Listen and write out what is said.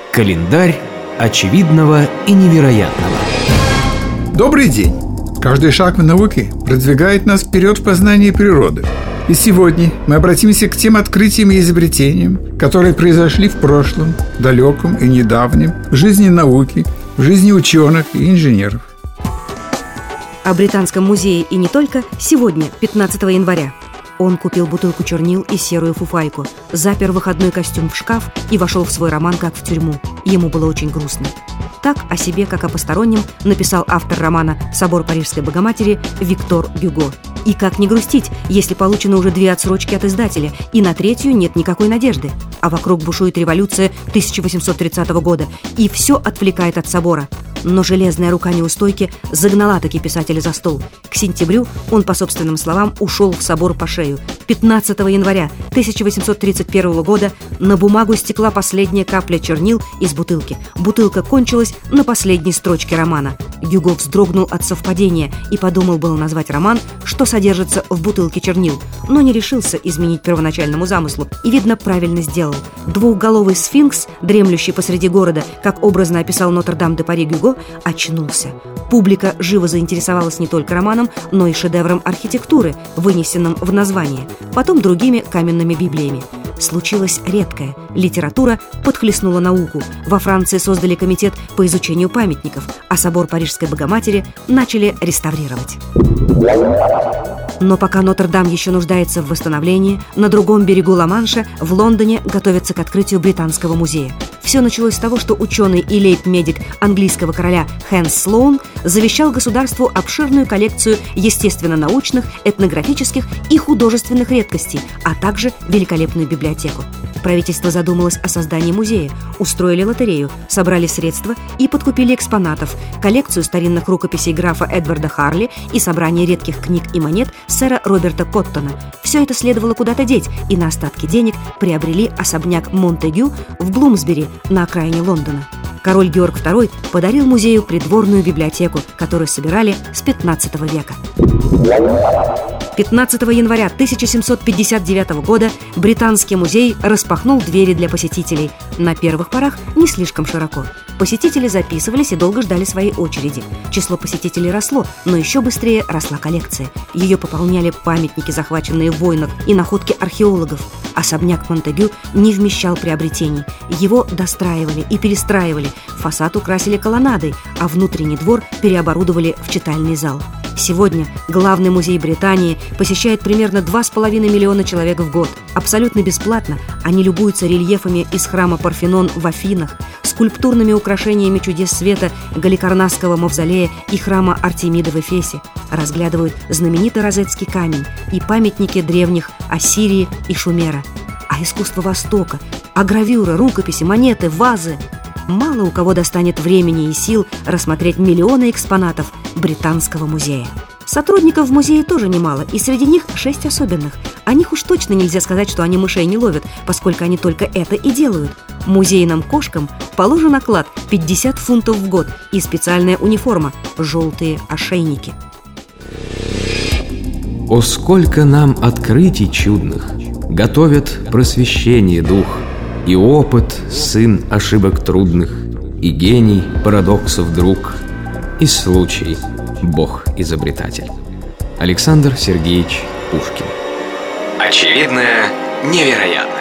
Календарь очевидного и невероятного. Добрый день! Каждый шаг в науке продвигает нас вперед в познании природы. И сегодня мы обратимся к тем открытиям и изобретениям, которые произошли в прошлом, далеком и недавнем, в жизни науки, в жизни ученых и инженеров. О Британском музее и не только сегодня, 15 января. Он купил бутылку чернил и серую фуфайку, запер выходной костюм в шкаф и вошел в свой роман как в тюрьму. Ему было очень грустно. Так о себе, как о постороннем, написал автор романа «Собор Парижской Богоматери» Виктор Гюго. И как не грустить, если получено уже 2 отсрочки от издателя, и на 3-ю нет никакой надежды. А вокруг бушует революция 1830 года, и все отвлекает от собора. Но железная рука неустойки загнала-таки писателя за стол. К сентябрю он, по собственным словам, ушел в собор по шею. 15 января 1831 года на бумагу стекла последняя капля чернил из бутылки. Бутылка кончилась на последней строчке романа. Гюго вздрогнул от совпадения и подумал было назвать роман «Что содержится в бутылке чернил», но не решился изменить первоначальному замыслу и, видно, правильно сделал. Двухголовый сфинкс, дремлющий посреди города, как образно описал Нотр-Дам-де-Пари Гюго, очнулся. Публика живо заинтересовалась не только романом, но и шедевром архитектуры, вынесенным в название, потом другими каменными библиями. Случилось редкое. Литература подхлестнула науку. Во Франции создали комитет по изучению памятников, а собор Парижской Богоматери начали реставрировать. Но пока Нотр-Дам еще нуждается в восстановлении, на другом берегу Ла-Манша, в Лондоне, готовятся к открытию Британского музея. Все началось с того, что ученый и лейб-медик английского короля Хэнс Слоун завещал государству обширную коллекцию естественно-научных, этнографических и художественных редкостей, а также великолепную библиотеку. Правительство задумалось о создании музея, устроили лотерею, собрали средства и подкупили экспонатов, коллекцию старинных рукописей графа Эдварда Харли и собрание редких книг и монет сэра Роберта Коттона. Все это следовало куда-то деть, и на остатки денег приобрели особняк Монтегю в Блумсбери на окраине Лондона. Король Георг II подарил музею придворную библиотеку, которую собирали с 15 века. 15 января 1759 года Британский музей распахнул двери для посетителей. На первых порах не слишком широко. Посетители записывались и долго ждали своей очереди. Число посетителей росло, но еще быстрее росла коллекция. Ее пополняли памятники, захваченные в войнах, и находки археологов. Особняк Монтегю не вмещал приобретений. Его достраивали и перестраивали, фасад украсили колоннадой, а внутренний двор переоборудовали в читальный зал. Сегодня главный музей Британии посещает примерно 2,5 миллиона человек в год. Абсолютно бесплатно они любуются рельефами из храма Парфенон в Афинах, скульптурными украшениями чудес света Галикарнасского мавзолея и храма Артемиды в Эфесе, разглядывают знаменитый Розетский камень и памятники древних Ассирии и Шумера. А искусство Востока, а гравюры, рукописи, монеты, вазы. Мало у кого достанет времени и сил рассмотреть миллионы экспонатов Британского музея. Сотрудников в музее тоже немало, и среди них 6 особенных. О них уж точно нельзя сказать, что они мышей не ловят, поскольку они только это и делают. Музейным кошкам положен оклад 50 фунтов в год и специальная униформа – желтые ошейники. О, сколько нам открытий чудных готовят просвещение дух, и опыт – сын ошибок трудных, и гений парадоксов друг, и случай – Бог-изобретатель. Александр Сергеевич Пушкин. Очевидное невероятно.